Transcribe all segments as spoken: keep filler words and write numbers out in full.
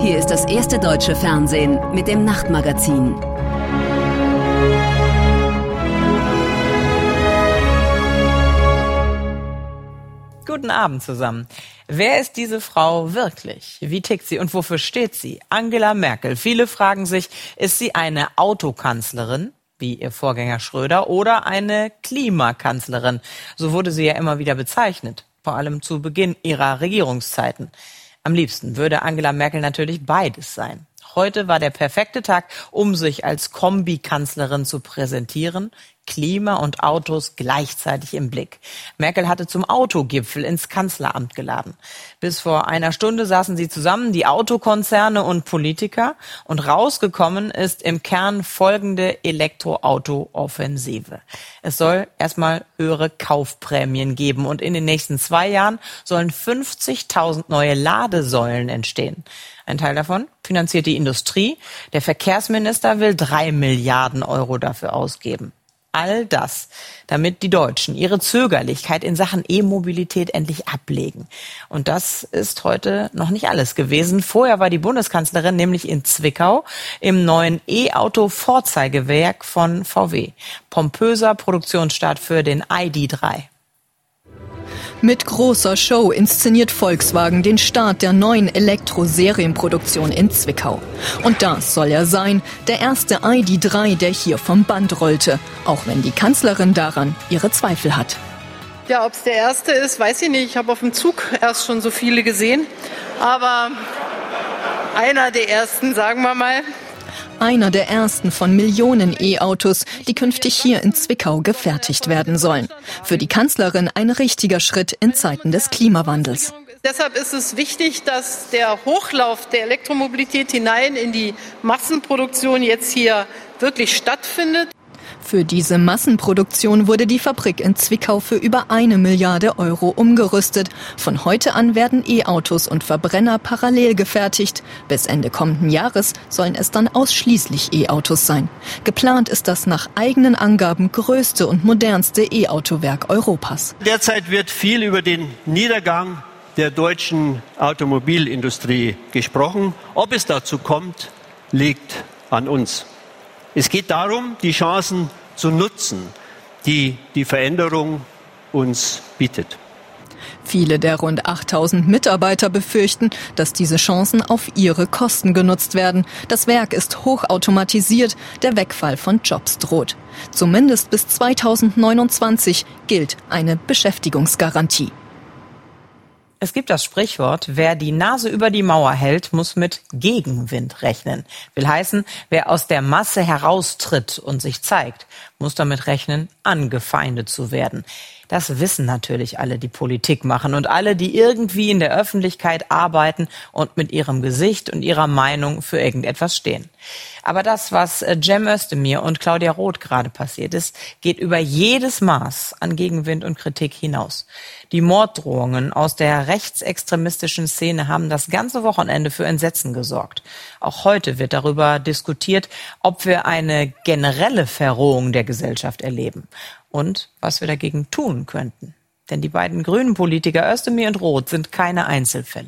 Hier ist das erste deutsche Fernsehen mit dem Nachtmagazin. Guten Abend zusammen. Wer ist diese Frau wirklich? Wie tickt sie und wofür steht sie? Angela Merkel. Viele fragen sich, ist sie eine Autokanzlerin, wie ihr Vorgänger Schröder, oder eine Klimakanzlerin? So wurde sie ja immer wieder bezeichnet, vor allem zu Beginn ihrer Regierungszeiten. Am liebsten würde Angela Merkel natürlich beides sein. Heute war der perfekte Tag, um sich als Kombikanzlerin zu präsentieren. Klima und Autos gleichzeitig im Blick. Merkel hatte zum Autogipfel ins Kanzleramt geladen. Bis vor einer Stunde saßen sie zusammen, die Autokonzerne und Politiker. Und rausgekommen ist im Kern folgende Elektroauto-Offensive. Es soll erstmal höhere Kaufprämien geben. Und in den nächsten zwei Jahren sollen fünfzigtausend neue Ladesäulen entstehen. Ein Teil davon finanziert die Industrie. Der Verkehrsminister will drei Milliarden Euro dafür ausgeben. All das, damit die Deutschen ihre Zögerlichkeit in Sachen E-Mobilität endlich ablegen. Und das ist heute noch nicht alles gewesen. Vorher war die Bundeskanzlerin nämlich in Zwickau im neuen E-Auto-Vorzeigewerk von V W. Pompöser Produktionsstart für den I D drei. Mit großer Show inszeniert Volkswagen den Start der neuen Elektro-Serienproduktion in Zwickau. Und das soll er sein, der erste I D drei, der hier vom Band rollte, auch wenn die Kanzlerin daran ihre Zweifel hat. Ja, ob es der erste ist, weiß ich nicht. Ich habe auf dem Zug erst schon so viele gesehen. Aber einer der ersten, sagen wir mal. Einer der ersten von Millionen E-Autos, die künftig hier in Zwickau gefertigt werden sollen. Für die Kanzlerin ein richtiger Schritt in Zeiten des Klimawandels. Deshalb ist es wichtig, dass der Hochlauf der Elektromobilität hinein in die Massenproduktion jetzt hier wirklich stattfindet. Für diese Massenproduktion wurde die Fabrik in Zwickau für über eine Milliarde Euro umgerüstet. Von heute an werden E-Autos und Verbrenner parallel gefertigt. Bis Ende kommenden Jahres sollen es dann ausschließlich E-Autos sein. Geplant ist das nach eigenen Angaben größte und modernste E-Autowerk Europas. Derzeit wird viel über den Niedergang der deutschen Automobilindustrie gesprochen. Ob es dazu kommt, liegt an uns. Es geht darum, die Chancen zu nutzen, die die Veränderung uns bietet. Viele der rund achttausend Mitarbeiter befürchten, dass diese Chancen auf ihre Kosten genutzt werden. Das Werk ist hochautomatisiert, der Wegfall von Jobs droht. Zumindest bis zweitausendneunundzwanzig gilt eine Beschäftigungsgarantie. Es gibt das Sprichwort, wer die Nase über die Mauer hält, muss mit Gegenwind rechnen. Will heißen, wer aus der Masse heraustritt und sich zeigt, muss damit rechnen, angefeindet zu werden. Das wissen natürlich alle, die Politik machen und alle, die irgendwie in der Öffentlichkeit arbeiten und mit ihrem Gesicht und ihrer Meinung für irgendetwas stehen. Aber das, was Cem Özdemir und Claudia Roth gerade passiert ist, geht über jedes Maß an Gegenwind und Kritik hinaus. Die Morddrohungen aus der rechtsextremistischen Szene haben das ganze Wochenende für Entsetzen gesorgt. Auch heute wird darüber diskutiert, ob wir eine generelle Verrohung der Gesellschaft erleben und was wir dagegen tun könnten. Denn die beiden grünen Politiker Özdemir und Roth sind keine Einzelfälle.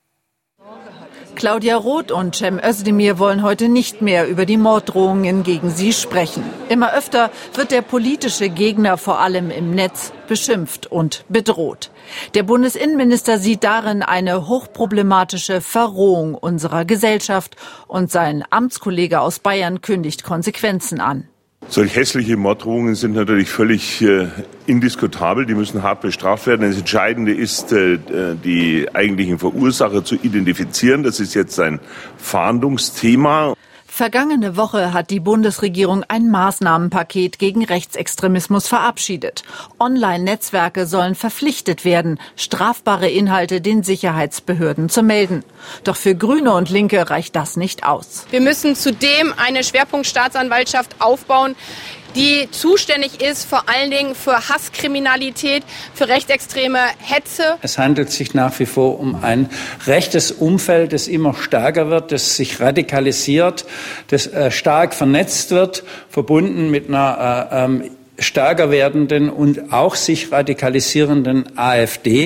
Claudia Roth und Cem Özdemir wollen heute nicht mehr über die Morddrohungen gegen sie sprechen. Immer öfter wird der politische Gegner vor allem im Netz beschimpft und bedroht. Der Bundesinnenminister sieht darin eine hochproblematische Verrohung unserer Gesellschaft und sein Amtskollege aus Bayern kündigt Konsequenzen an. Solch hässliche Morddrohungen sind natürlich völlig äh, indiskutabel. Die müssen hart bestraft werden. Das Entscheidende ist, äh, die eigentlichen Verursacher zu identifizieren. Das ist jetzt ein Fahndungsthema. Vergangene Woche hat die Bundesregierung ein Maßnahmenpaket gegen Rechtsextremismus verabschiedet. Online-Netzwerke sollen verpflichtet werden, strafbare Inhalte den Sicherheitsbehörden zu melden. Doch für Grüne und Linke reicht das nicht aus. Wir müssen zudem eine Schwerpunktstaatsanwaltschaft aufbauen, die zuständig ist vor allen Dingen für Hasskriminalität, für rechtsextreme Hetze. Es handelt sich nach wie vor um ein rechtes Umfeld, das immer stärker wird, das sich radikalisiert, das äh, stark vernetzt wird, verbunden mit einer äh, ähm, stärker werdenden und auch sich radikalisierenden AfD.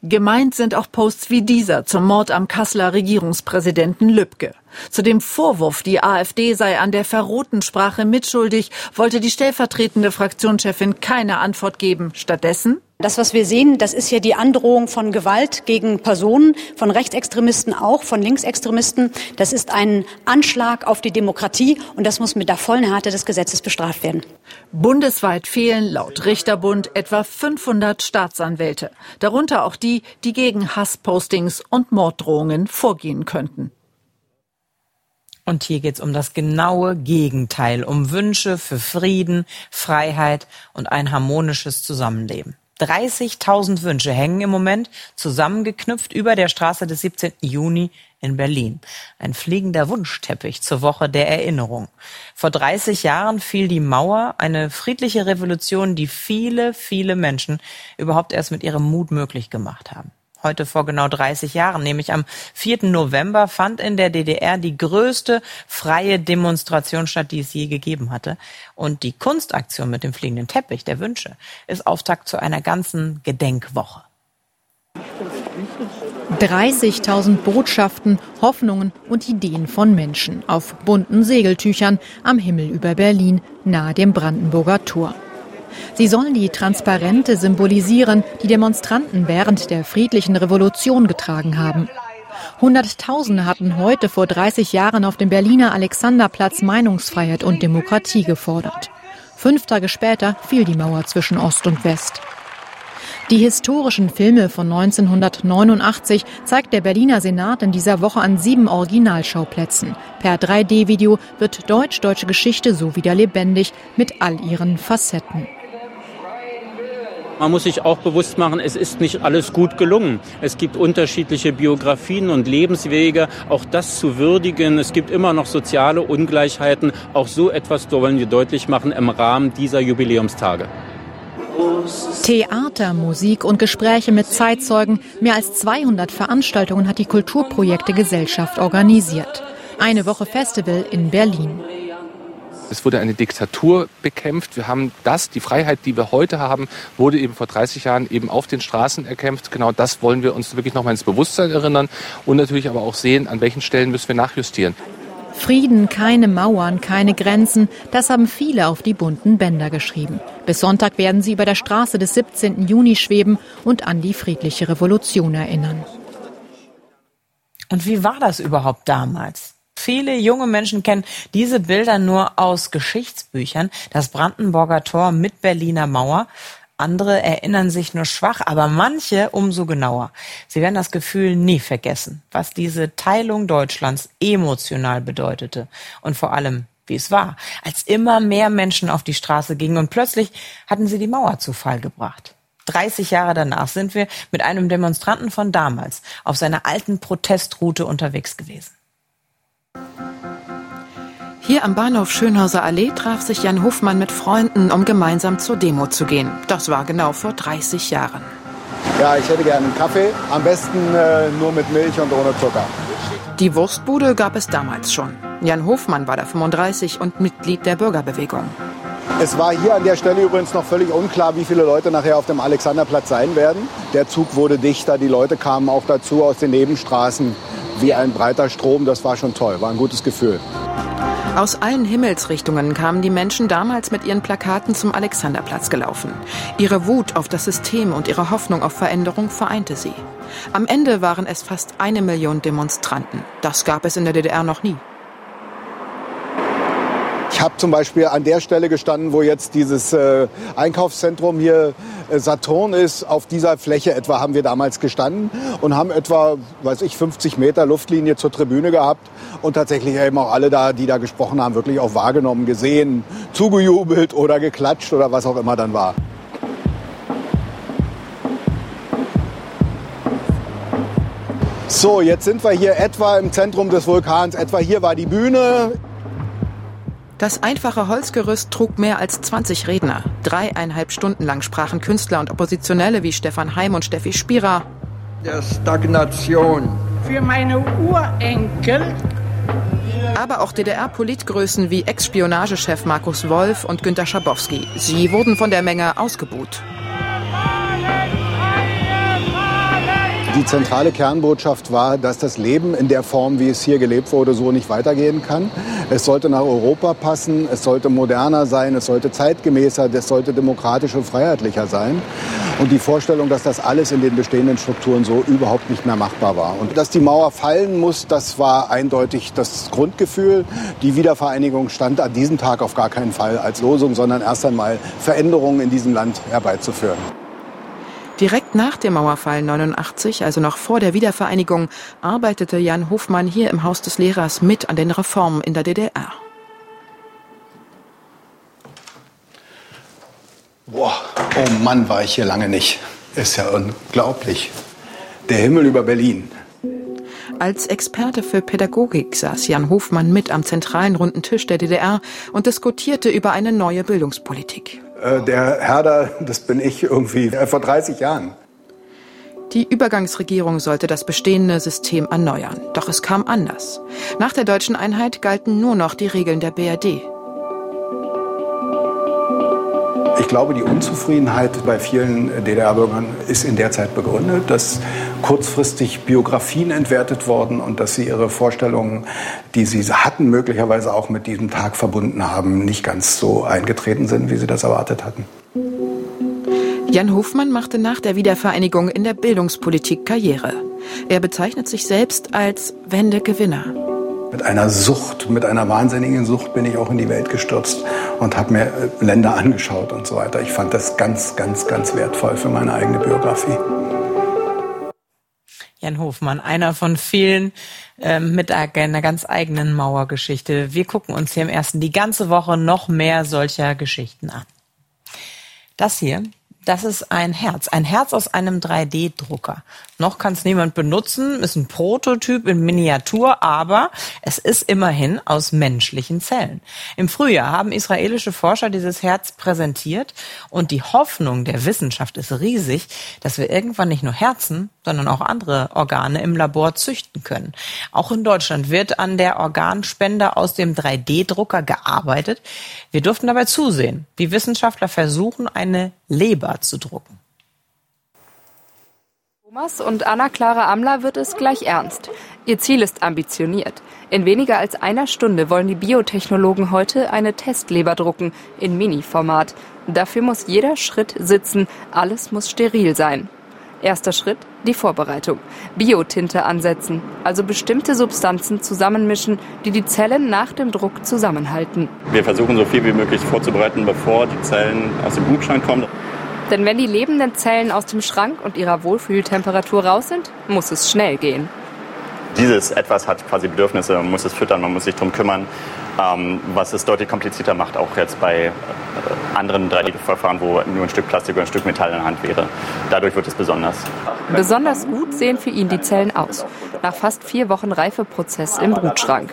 Gemeint sind auch Posts wie dieser zum Mord am Kasseler Regierungspräsidenten Lübke. Zu dem Vorwurf, die AfD sei an der verrohten Sprache mitschuldig, wollte die stellvertretende Fraktionschefin keine Antwort geben. Stattdessen: Das, was wir sehen, das ist ja die Androhung von Gewalt gegen Personen, von Rechtsextremisten auch, von Linksextremisten. Das ist ein Anschlag auf die Demokratie und das muss mit der vollen Härte des Gesetzes bestraft werden. Bundesweit fehlen laut Richterbund etwa fünfhundert Staatsanwälte. Darunter auch die, die gegen Hasspostings und Morddrohungen vorgehen könnten. Und hier geht's um das genaue Gegenteil, um Wünsche für Frieden, Freiheit und ein harmonisches Zusammenleben. dreißigtausend Wünsche hängen im Moment zusammengeknüpft über der Straße des siebzehnten Juni in Berlin. Ein fliegender Wunschteppich zur Woche der Erinnerung. Vor dreißig Jahren fiel die Mauer, eine friedliche Revolution, die viele, viele Menschen überhaupt erst mit ihrem Mut möglich gemacht haben. Heute vor genau dreißig Jahren, nämlich am vierten November, fand in der D D R die größte freie Demonstration statt, die es je gegeben hatte. Und die Kunstaktion mit dem fliegenden Teppich der Wünsche ist Auftakt zu einer ganzen Gedenkwoche. dreißigtausend Botschaften, Hoffnungen und Ideen von Menschen auf bunten Segeltüchern am Himmel über Berlin, nahe dem Brandenburger Tor. Sie sollen die Transparente symbolisieren, die Demonstranten während der friedlichen Revolution getragen haben. Hunderttausende hatten heute vor dreißig Jahren auf dem Berliner Alexanderplatz Meinungsfreiheit und Demokratie gefordert. Fünf Tage später fiel die Mauer zwischen Ost und West. Die historischen Filme von neunzehnhundertneunundachtzig zeigt der Berliner Senat in dieser Woche an sieben Originalschauplätzen. Per drei D Video wird deutsch-deutsche Geschichte so wieder lebendig mit all ihren Facetten. Man muss sich auch bewusst machen, es ist nicht alles gut gelungen. Es gibt unterschiedliche Biografien und Lebenswege, auch das zu würdigen. Es gibt immer noch soziale Ungleichheiten. Auch so etwas wollen wir deutlich machen im Rahmen dieser Jubiläumstage. Theater, Musik und Gespräche mit Zeitzeugen. Mehr als zweihundert Veranstaltungen hat die Kulturprojekte Gesellschaft organisiert. Eine Woche Festival in Berlin. Es wurde eine Diktatur bekämpft. Wir haben das, die Freiheit, die wir heute haben, wurde eben vor dreißig Jahren eben auf den Straßen erkämpft. Genau das wollen wir uns wirklich nochmal ins Bewusstsein erinnern und natürlich aber auch sehen, an welchen Stellen müssen wir nachjustieren. Frieden, keine Mauern, keine Grenzen, das haben viele auf die bunten Bänder geschrieben. Bis Sonntag werden sie über der Straße des siebzehnten Juni schweben und an die friedliche Revolution erinnern. Und wie war das überhaupt damals? Viele junge Menschen kennen diese Bilder nur aus Geschichtsbüchern. Das Brandenburger Tor mit Berliner Mauer. Andere erinnern sich nur schwach, aber manche umso genauer. Sie werden das Gefühl nie vergessen, was diese Teilung Deutschlands emotional bedeutete. Und vor allem, wie es war, als immer mehr Menschen auf die Straße gingen und plötzlich hatten sie die Mauer zu Fall gebracht. dreißig Jahre danach sind wir mit einem Demonstranten von damals auf seiner alten Protestroute unterwegs gewesen. Hier am Bahnhof Schönhauser Allee traf sich Jan Hofmann mit Freunden, um gemeinsam zur Demo zu gehen. Das war genau vor dreißig Jahren. Ja, ich hätte gerne einen Kaffee, am besten äh, nur mit Milch und ohne Zucker. Die Wurstbude gab es damals schon. Jan Hofmann war da fünfunddreißig und Mitglied der Bürgerbewegung. Es war hier an der Stelle übrigens noch völlig unklar, wie viele Leute nachher auf dem Alexanderplatz sein werden. Der Zug wurde dichter, die Leute kamen auch dazu aus den Nebenstraßen wie ein breiter Strom. Das war schon toll, war ein gutes Gefühl. Aus allen Himmelsrichtungen kamen die Menschen damals mit ihren Plakaten zum Alexanderplatz gelaufen. Ihre Wut auf das System und ihre Hoffnung auf Veränderung vereinte sie. Am Ende waren es fast eine Million Demonstranten. Das gab es in der D D R noch nie. Ich habe zum Beispiel an der Stelle gestanden, wo jetzt dieses äh, Einkaufszentrum hier äh, Saturn ist. Auf dieser Fläche etwa haben wir damals gestanden und haben etwa, weiß ich, fünfzig Meter Luftlinie zur Tribüne gehabt. Und tatsächlich eben auch alle da, die da gesprochen haben, wirklich auch wahrgenommen, gesehen, zugejubelt oder geklatscht oder was auch immer dann war. So, jetzt sind wir hier etwa im Zentrum des Vulkans. Etwa hier war die Bühne. Das einfache Holzgerüst trug mehr als zwanzig Redner. Dreieinhalb Stunden lang sprachen Künstler und Oppositionelle wie Stefan Heim und Steffi Spira. Der Stagnation. Für meine Urenkel. Aber auch D D R-Politgrößen wie Ex-Spionagechef Markus Wolf und Günter Schabowski. Sie wurden von der Menge ausgebuht. Die zentrale Kernbotschaft war, dass das Leben in der Form, wie es hier gelebt wurde, so nicht weitergehen kann. Es sollte nach Europa passen, es sollte moderner sein, es sollte zeitgemäßer, es sollte demokratisch und freiheitlicher sein. Und die Vorstellung, dass das alles in den bestehenden Strukturen so überhaupt nicht mehr machbar war. Und dass die Mauer fallen muss, das war eindeutig das Grundgefühl. Die Wiedervereinigung stand an diesem Tag auf gar keinen Fall als Losung, sondern erst einmal Veränderungen in diesem Land herbeizuführen. Direkt nach dem Mauerfall neunundachtzig, also noch vor der Wiedervereinigung, arbeitete Jan Hofmann hier im Haus des Lehrers mit an den Reformen in der D D R. Boah, oh Mann, war ich hier lange nicht. Ist ja unglaublich. Der Himmel über Berlin. Als Experte für Pädagogik saß Jan Hofmann mit am zentralen runden Tisch der D D R und diskutierte über eine neue Bildungspolitik. Äh, der Herder, das bin ich irgendwie äh, vor dreißig Jahren. Die Übergangsregierung sollte das bestehende System erneuern. Doch es kam anders. Nach der deutschen Einheit galten nur noch die Regeln der B R D. Ich glaube, die Unzufriedenheit bei vielen D D R-Bürgern ist in der Zeit begründet, dass kurzfristig Biografien entwertet wurden und dass sie ihre Vorstellungen, die sie hatten, möglicherweise auch mit diesem Tag verbunden haben, nicht ganz so eingetreten sind, wie sie das erwartet hatten. Jan Hofmann machte nach der Wiedervereinigung in der Bildungspolitik Karriere. Er bezeichnet sich selbst als Wendegewinner. Mit einer Sucht, mit einer wahnsinnigen Sucht bin ich auch in die Welt gestürzt und habe mir Länder angeschaut und so weiter. Ich fand das ganz, ganz, ganz wertvoll für meine eigene Biografie. Jan Hofmann, einer von vielen äh, mit einer ganz eigenen Mauergeschichte. Wir gucken uns hier im Ersten die ganze Woche noch mehr solcher Geschichten an. Das hier, das ist ein Herz. Ein Herz aus einem drei D Drucker. Noch kann es niemand benutzen, ist ein Prototyp in Miniatur, aber es ist immerhin aus menschlichen Zellen. Im Frühjahr haben israelische Forscher dieses Herz präsentiert und die Hoffnung der Wissenschaft ist riesig, dass wir irgendwann nicht nur Herzen, sondern auch andere Organe im Labor züchten können. Auch in Deutschland wird an der Organspende aus dem drei D Drucker gearbeitet. Wir durften dabei zusehen, wie Wissenschaftler versuchen, eine Leber zu drucken. Thomas und Anna-Clara Amler wird es gleich ernst. Ihr Ziel ist ambitioniert. In weniger als einer Stunde wollen die Biotechnologen heute eine Testleber drucken, in Mini-Format. Dafür muss jeder Schritt sitzen, alles muss steril sein. Erster Schritt, die Vorbereitung. Biotinte ansetzen, also bestimmte Substanzen zusammenmischen, die die Zellen nach dem Druck zusammenhalten. Wir versuchen so viel wie möglich vorzubereiten, bevor die Zellen aus dem Buchschrank kommen. Denn wenn die lebenden Zellen aus dem Schrank und ihrer Wohlfühltemperatur raus sind, muss es schnell gehen. Dieses Etwas hat quasi Bedürfnisse, man muss es füttern, man muss sich darum kümmern, ähm, was es deutlich komplizierter macht, auch jetzt bei äh, anderen drei D Verfahren, wo nur ein Stück Plastik oder ein Stück Metall in der Hand wäre. Dadurch wird es besonders. Besonders gut sehen für ihn die Zellen aus. Nach fast vier Wochen Reifeprozess im Brutschrank.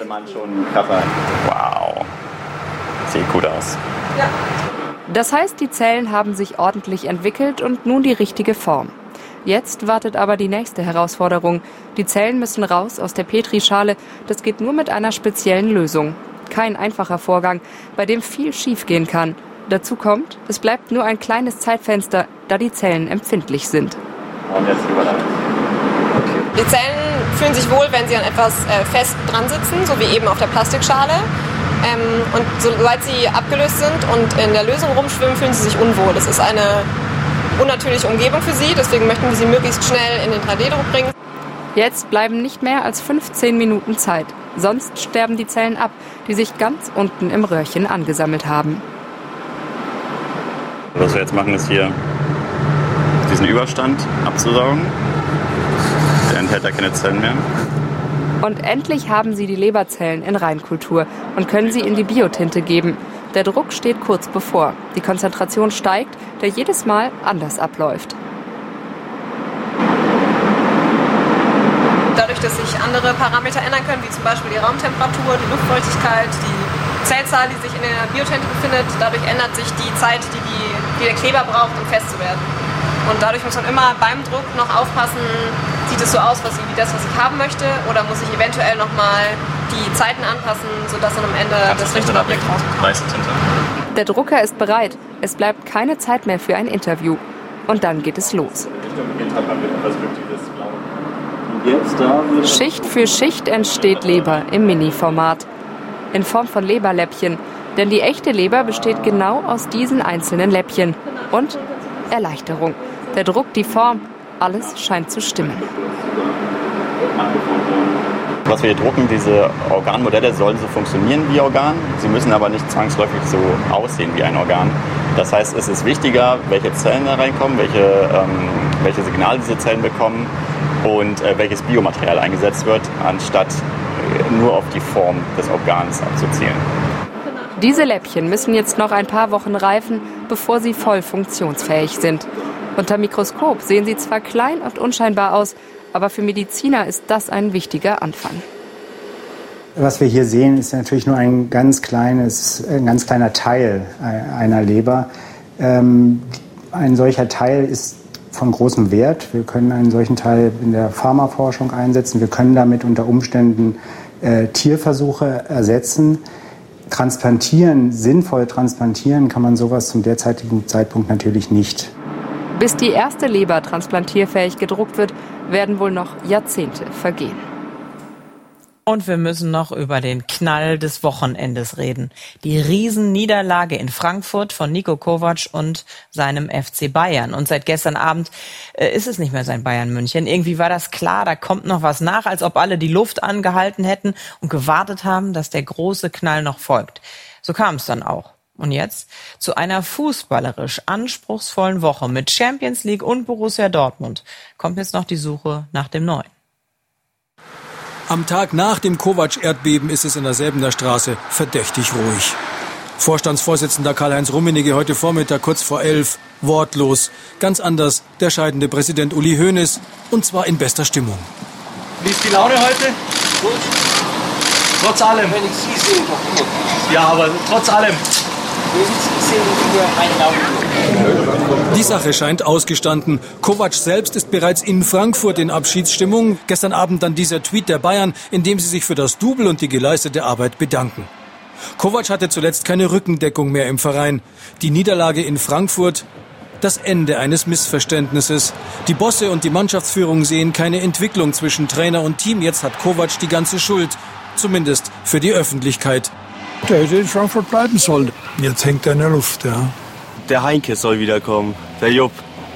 Wow, sieht gut aus. Ja. Das heißt, die Zellen haben sich ordentlich entwickelt und nun die richtige Form. Jetzt wartet aber die nächste Herausforderung. Die Zellen müssen raus aus der Petrischale. Das geht nur mit einer speziellen Lösung. Kein einfacher Vorgang, bei dem viel schiefgehen kann. Dazu kommt, es bleibt nur ein kleines Zeitfenster, da die Zellen empfindlich sind. Und jetzt überleitet. Die Zellen fühlen sich wohl, wenn sie an etwas äh, fest dran sitzen, so wie eben auf der Plastikschale. Ähm, und sobald sie abgelöst sind und in der Lösung rumschwimmen, fühlen sie sich unwohl. Das ist eine unnatürliche Umgebung für sie, deswegen möchten wir sie möglichst schnell in den drei D Druck bringen. Jetzt bleiben nicht mehr als fünfzehn Minuten Zeit. Sonst sterben die Zellen ab, die sich ganz unten im Röhrchen angesammelt haben. Was wir jetzt machen, ist hier diesen Überstand abzusaugen. Der enthält ja keine Zellen mehr. Und endlich haben sie die Leberzellen in Reinkultur und können sie in die Biotinte geben. Der Druck steht kurz bevor. Die Konzentration steigt, der jedes Mal anders abläuft. Dadurch, dass sich andere Parameter ändern können, wie zum Beispiel die Raumtemperatur, die Luftfeuchtigkeit, die Zellzahl, die sich in der Biotinte befindet, dadurch ändert sich die Zeit, die, die, die der Kleber braucht, um fest zu werden. Und dadurch muss man immer beim Druck noch aufpassen, sieht es so aus, was, wie das, was ich haben möchte, oder muss ich eventuell nochmal die Zeiten anpassen, sodass dann am Ende das richtige Objekt rauskommt. Weiße Tinte. Der Drucker ist bereit. Es bleibt keine Zeit mehr für ein Interview. Und dann geht es los. Schicht für Schicht entsteht Leber im Mini-Format. In Form von Leberläppchen. Denn die echte Leber besteht genau aus diesen einzelnen Läppchen. Und Erleichterung. Der Druck, die Form, alles scheint zu stimmen. Was wir hier drucken, diese Organmodelle sollen so funktionieren wie Organ. Sie müssen aber nicht zwangsläufig so aussehen wie ein Organ. Das heißt, es ist wichtiger, welche Zellen da reinkommen, welche, ähm, welche Signale diese Zellen bekommen und äh, welches Biomaterial eingesetzt wird, anstatt nur auf die Form des Organs abzuzielen. Diese Läppchen müssen jetzt noch ein paar Wochen reifen, bevor sie voll funktionsfähig sind. Unter Mikroskop sehen sie zwar klein und unscheinbar aus, aber für Mediziner ist das ein wichtiger Anfang. Was wir hier sehen, ist natürlich nur ein ganz kleines, ein ganz kleiner Teil einer Leber. Ähm, ein solcher Teil ist von großem Wert. Wir können einen solchen Teil in der Pharmaforschung einsetzen. Wir können damit unter Umständen äh, Tierversuche ersetzen. Transplantieren, sinnvoll transplantieren kann man sowas zum derzeitigen Zeitpunkt natürlich nicht. Bis die erste Leber transplantierfähig gedruckt wird, werden wohl noch Jahrzehnte vergehen. Und wir müssen noch über den Knall des Wochenendes reden. Die Riesenniederlage in Frankfurt von Niko Kovac und seinem F C Bayern. Und seit gestern Abend äh, ist es nicht mehr sein Bayern München. Irgendwie war das klar, da kommt noch was nach, als ob alle die Luft angehalten hätten und gewartet haben, dass der große Knall noch folgt. So kam es dann auch. Und jetzt zu einer fußballerisch anspruchsvollen Woche mit Champions League und Borussia Dortmund kommt jetzt noch die Suche nach dem Neuen. Am Tag nach dem Kovac-Erdbeben ist es in der Säbener Straße verdächtig ruhig. Vorstandsvorsitzender Karl-Heinz Rummenigge heute Vormittag kurz vor elf, wortlos. Ganz anders der scheidende Präsident Uli Hoeneß, und zwar in bester Stimmung. Wie ist die Laune heute? Gut. Trotz allem. Wenn ich Sie sehe, doch immer. Ja, aber trotz allem. Die Sache scheint ausgestanden. Kovac selbst ist bereits in Frankfurt in Abschiedsstimmung. Gestern Abend dann dieser Tweet der Bayern, in dem sie sich für das Double und die geleistete Arbeit bedanken. Kovac hatte zuletzt keine Rückendeckung mehr im Verein. Die Niederlage in Frankfurt, das Ende eines Missverständnisses. Die Bosse und die Mannschaftsführung sehen keine Entwicklung zwischen Trainer und Team. Jetzt hat Kovac die ganze Schuld, zumindest für die Öffentlichkeit. Der hätte in Frankfurt bleiben sollen. Jetzt hängt er in der Luft, ja. Der Heinke soll wiederkommen, der Jupp.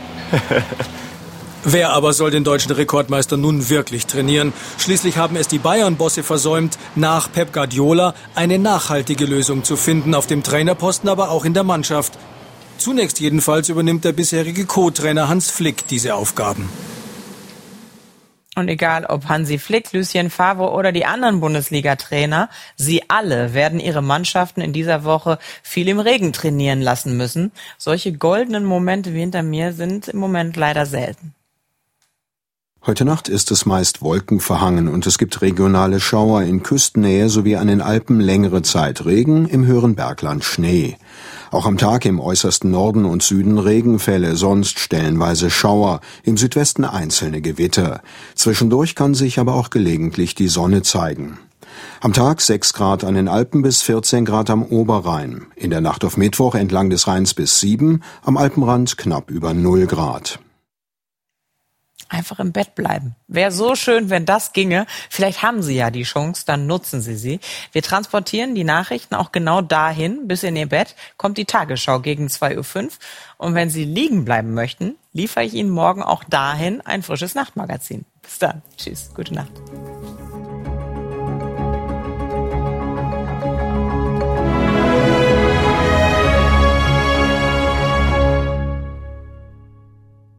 Wer aber soll den deutschen Rekordmeister nun wirklich trainieren? Schließlich haben es die Bayern-Bosse versäumt, nach Pep Guardiola eine nachhaltige Lösung zu finden, auf dem Trainerposten, aber auch in der Mannschaft. Zunächst jedenfalls übernimmt der bisherige Co-Trainer Hans Flick diese Aufgaben. Und egal ob Hansi Flick, Lucien Favre oder die anderen Bundesliga-Trainer, sie alle werden ihre Mannschaften in dieser Woche viel im Regen trainieren lassen müssen. Solche goldenen Momente wie hinter mir sind im Moment leider selten. Heute Nacht ist es meist wolkenverhangen und es gibt regionale Schauer in Küstennähe sowie an den Alpen längere Zeit Regen, im höheren Bergland Schnee. Auch am Tag im äußersten Norden und Süden Regenfälle, sonst stellenweise Schauer, im Südwesten einzelne Gewitter. Zwischendurch kann sich aber auch gelegentlich die Sonne zeigen. Am Tag sechs Grad an den Alpen bis vierzehn Grad am Oberrhein. In der Nacht auf Mittwoch entlang des Rheins bis sieben, am Alpenrand knapp über null Grad. Einfach im Bett bleiben. Wäre so schön, wenn das ginge. Vielleicht haben Sie ja die Chance, dann nutzen Sie sie. Wir transportieren die Nachrichten auch genau dahin, bis in Ihr Bett kommt die Tagesschau gegen zwei Uhr fünf. Und wenn Sie liegen bleiben möchten, liefere ich Ihnen morgen auch dahin ein frisches Nachtmagazin. Bis dann. Tschüss. Gute Nacht.